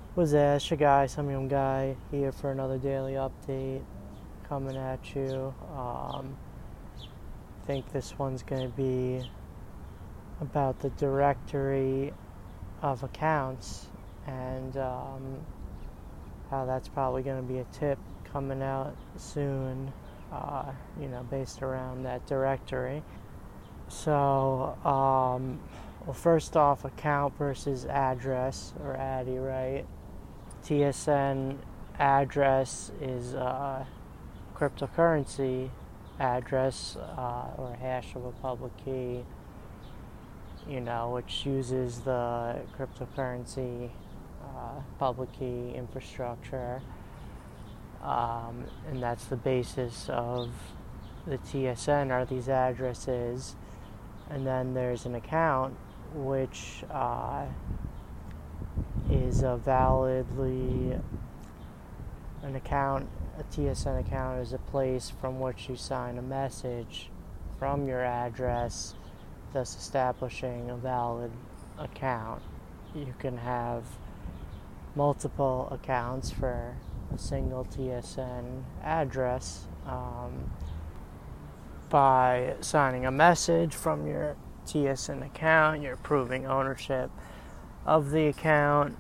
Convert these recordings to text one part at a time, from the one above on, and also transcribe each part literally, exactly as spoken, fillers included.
Was Ash, a guy, some young guy, here for another daily update coming at you. Um, I think this one's going to be about the directory of accounts and um, how that's probably going to be a tip coming out soon, uh, you know, based around that directory. So, um, well, first off, account versus address, or A D D I, right? T S N address is a cryptocurrency address uh, or hash of a public key, you know, which uses the cryptocurrency uh, public key infrastructure, um, and that's the basis of the T S N are these addresses. And then there's an account which uh, is a validly an account. A T S N account is a place from which you sign a message from your address, thus establishing a valid account. You can have multiple accounts for a single T S N address um, by signing a message from your T S N account. You're proving ownership of the account,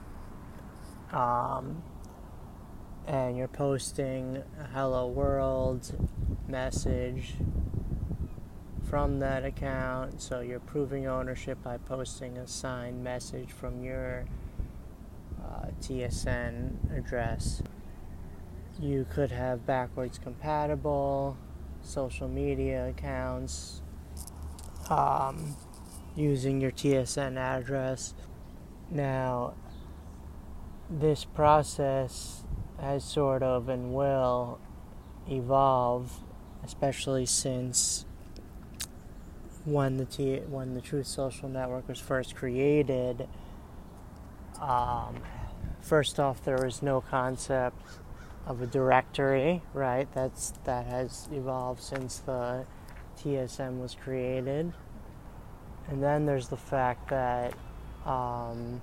um, and you're posting a hello world message from that account. So you're proving ownership by posting a signed message from your uh, T S N address. You could have backwards compatible social media accounts um, using your T S N address. Now, this process has sort of and will evolve, especially since when the T- when the Truth Social Network was first created. Um, first off, there was no concept of a directory, right? That's that has evolved since the T S N was created. And then there's the fact that um,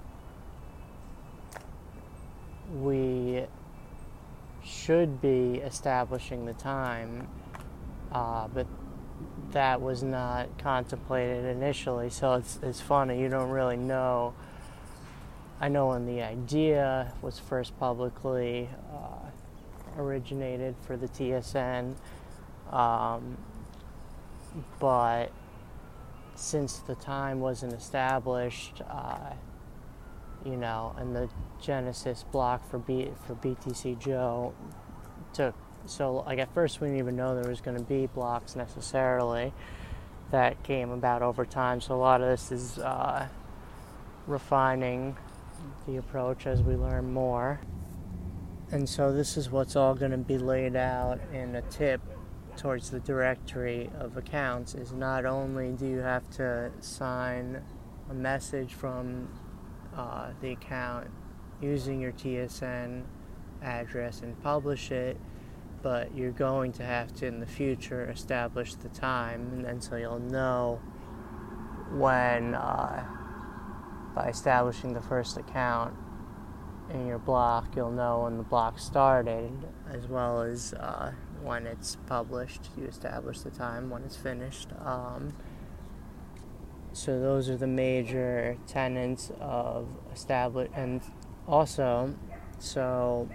we should be establishing the time, uh, but that was not contemplated initially. So it's it's funny, you don't really know. I know when the idea was first publicly uh, originated for the T S N, um, but since the time wasn't established, uh, you know, and the Genesis block for B for B T C Joe took so like at first we didn't even know there was going to be blocks necessarily. That came about over time. So a lot of this is uh, refining the approach as we learn more. And so this is what's all going to be laid out in a tip towards the directory of accounts. Is not only do you have to sign a message from uh, the account using your T S N address and publish it, but you're going to have to in the future establish the time, and then so you'll know when uh, by establishing the first account in your block, you'll know when the block started, as well as uh, when it's published. You establish the time when it's finished. Um, so those are the major tenets of establish. And also, so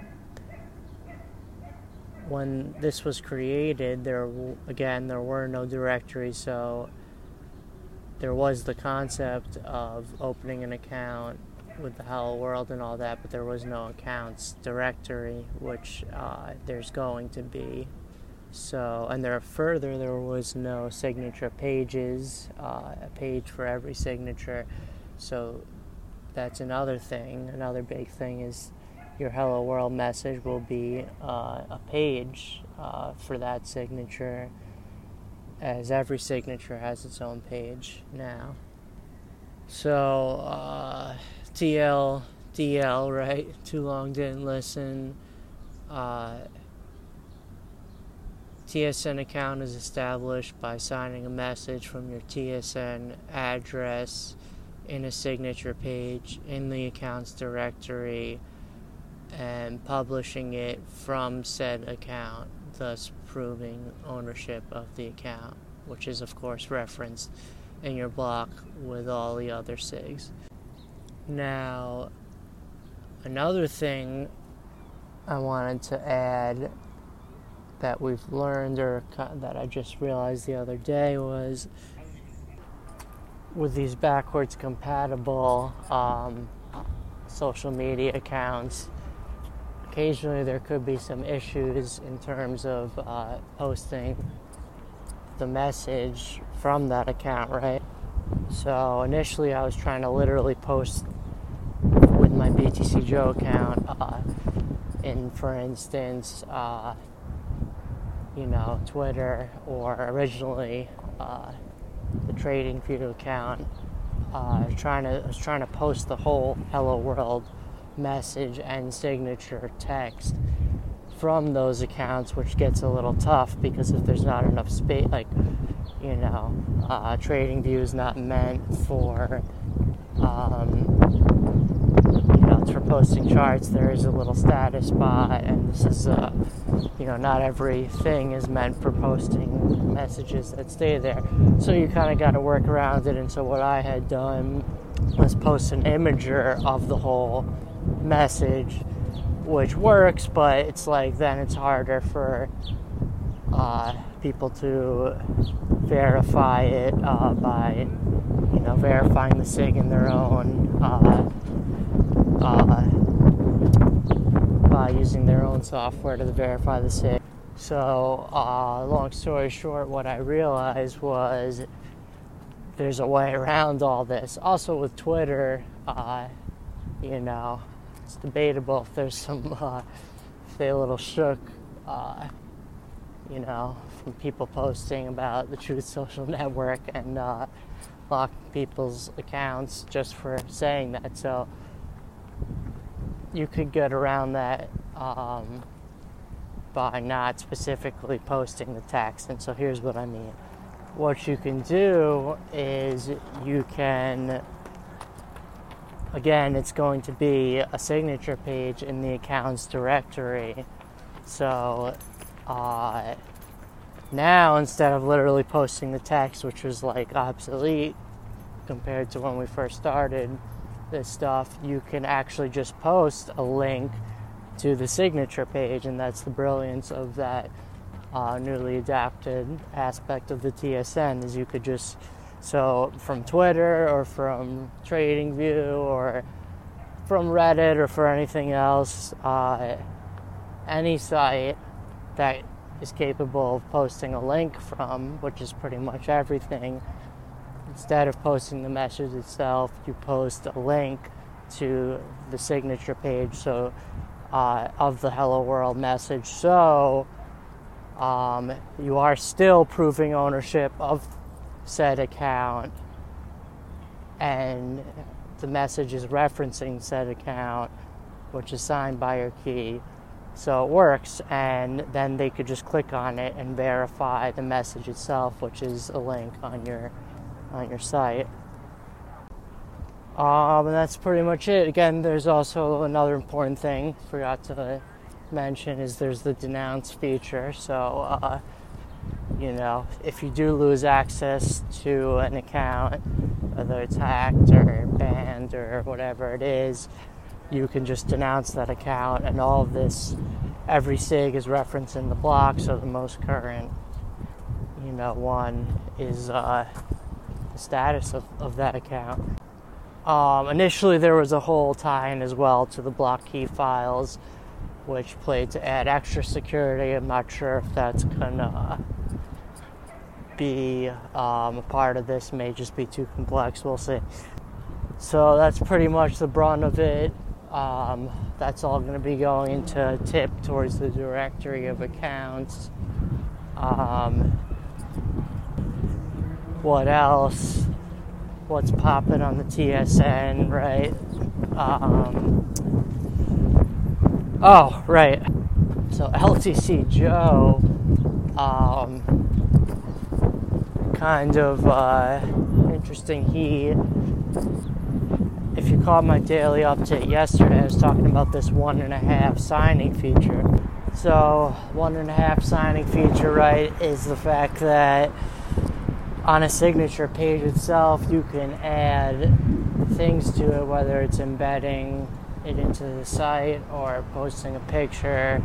when this was created, there again there were no directories. So there was the concept of opening an account with the Hello World and all that, but there was no accounts directory, which uh, there's going to be. So, and there further, there was no signature pages, uh, a page for every signature. So that's another thing. Another big thing is your Hello World message will be uh, a page uh, for that signature, as every signature has its own page now. So, uh, T L D L, right? Too long, didn't listen. Uh, T S N account is established by signing a message from your T S N address in a signature page in the accounts directory and publishing it from said account, thus proving ownership of the account, which is of course referenced in your block with all the other SIGs. Now, another thing I wanted to add that we've learned, or that I just realized the other day, was with these backwards compatible um, social media accounts, occasionally there could be some issues in terms of uh, posting the message from that account, right? So initially I was trying to literally post with my B T C Joe account uh, in, for instance, uh, you know, Twitter, or originally uh, the TradingView account. Uh, trying to, I was trying to post the whole Hello World message and signature text from those accounts, which gets a little tough because if there's not enough space, like, you know, uh, TradingView is not meant for, um, you know, it's for posting charts. There is a little status bar, and this is, uh, you know, not everything is meant for posting messages that stay there. So you kind of got to work around it. And so what I had done was post an imager of the whole message, which works, but it's like then it's harder for uh, people to verify it uh, by, you know, verifying the SIG in their own, uh, uh, by using their own software to verify the SIG. So, uh, long story short, what I realized was there's a way around all this. Also with Twitter, uh, you know, it's debatable if there's some, uh, if they a little shook, uh, you know, from people posting about the Truth Social Network and uh, locking people's accounts just for saying that. So you could get around that um, by not specifically posting the text. And so here's what I mean. What you can do is you can, again, it's going to be a signature page in the accounts directory. So uh, now, instead of literally posting the text, which was like obsolete compared to when we first started this stuff, you can actually just post a link to the signature page, and that's the brilliance of that uh, newly adapted aspect of the T S N, is you could just, so from Twitter or from TradingView or from Reddit or for anything else, uh, any site that is capable of posting a link from, which is pretty much everything, instead of posting the message itself, you post a link to the signature page so uh, of the Hello World message. So um, you are still proving ownership of said account, and the message is referencing said account, which is signed by your key. So it works, and then they could just click on it and verify the message itself, which is a link on your on your site. Um, and that's pretty much it. Again, there's also another important thing forgot to mention, is there's the denounce feature. So, uh, you know, if you do lose access to an account, whether it's hacked or banned or whatever it is, you can just denounce that account, and all of this, every SIG is referenced in the block, so the most current, you know, one is uh, the status of, of that account. Um, initially, there was a whole tie-in as well to the block key files, which played to add extra security. I'm not sure if that's gonna be um, a part of this. May just be too complex. We'll see. So that's pretty much the brunt of it. Um, that's all going to be going into tip towards the directory of accounts. Um, what else? What's popping on the T S N, right? Um, oh, right. So L T C Joe, um, kind of uh, interesting. He you caught my daily update yesterday, I was talking about this one and a half signing feature. So, one and a half signing feature, right, is the fact that on a signature page itself, you can add things to it, whether it's embedding it into the site or posting a picture,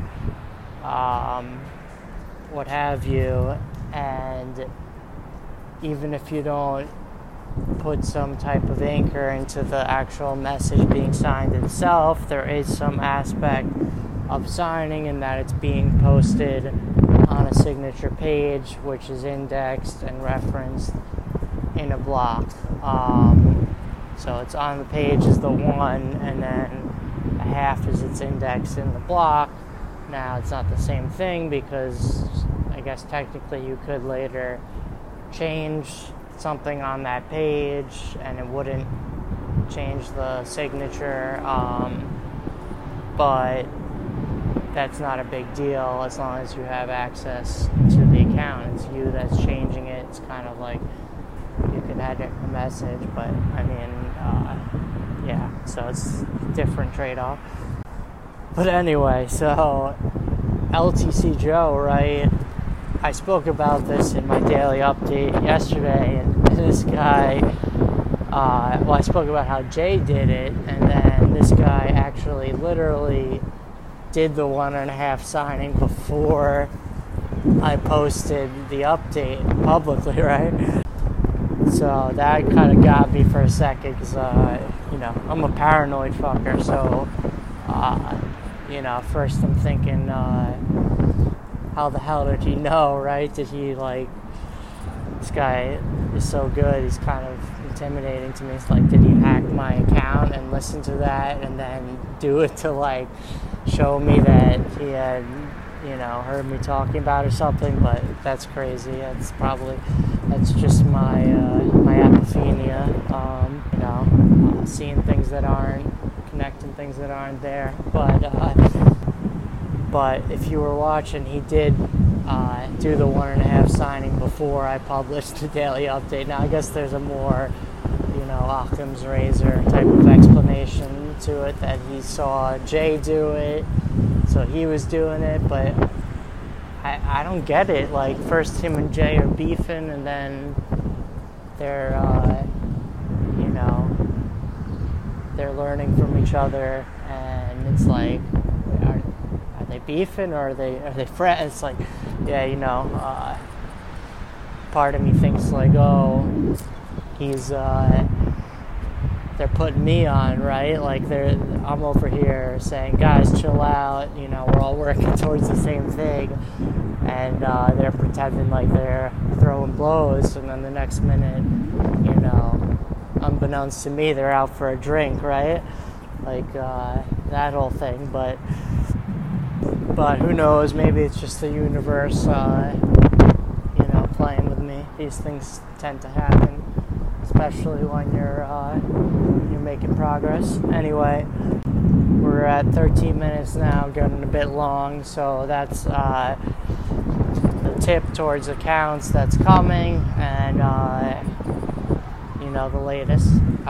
um, what have you. And even if you don't put some type of anchor into the actual message being signed itself, there is some aspect of signing in that it's being posted on a signature page, which is indexed and referenced in a block. Um, so it's on the page is the one, and then a half is its index in the block. Now it's not the same thing because I guess technically you could later change something on that page and it wouldn't change the signature, um, but that's not a big deal as long as you have access to the account. It's you that's changing it. It's kind of like you can edit a message, but I mean, uh, yeah, so it's a different trade-off. But anyway, so L T C Joe, right? I spoke about this in my daily update yesterday, and this guy, uh, well, I spoke about how Jay did it, and then this guy actually literally did the one and a half signing before I posted the update publicly, right? So that kind of got me for a second, because, uh, you know, I'm a paranoid fucker, so, uh, you know, first I'm thinking, uh, how the hell did he know, right? Did he, like, this guy is so good, he's kind of intimidating to me. It's like, did he hack my account and listen to that and then do it to, like, show me that he had, you know, heard me talking about it or something? But that's crazy. That's probably, that's just my, uh, my apophenia, um, you know, uh, seeing things that aren't, connecting things that aren't there. But, uh, But if you were watching, he did uh, do the one and a half signing before I published the daily update. Now, I guess there's a more, you know, Occam's razor type of explanation to it, that he saw Jay do it, so he was doing it. But I, I don't get it. Like, first him and Jay are beefing, and then they're, uh, you know, they're learning from each other, and it's like, are, are they beefing or are they are they friends? It's like, yeah, you know, uh, part of me thinks like, oh, he's uh, they're putting me on, right? Like, they're I'm over here saying, guys, chill out, you know, we're all working towards the same thing, and uh, they're pretending like they're throwing blows, and then the next minute, you know, unbeknownst to me, they're out for a drink, right? Like, uh, that whole thing. But but who knows, maybe it's just the universe, uh, you know, playing with me. These things tend to happen, especially when you're uh, you're making progress. Anyway, we're at thirteen minutes now, getting a bit long, so that's uh, the tip towards accounts that's coming, and uh, you know, the latest.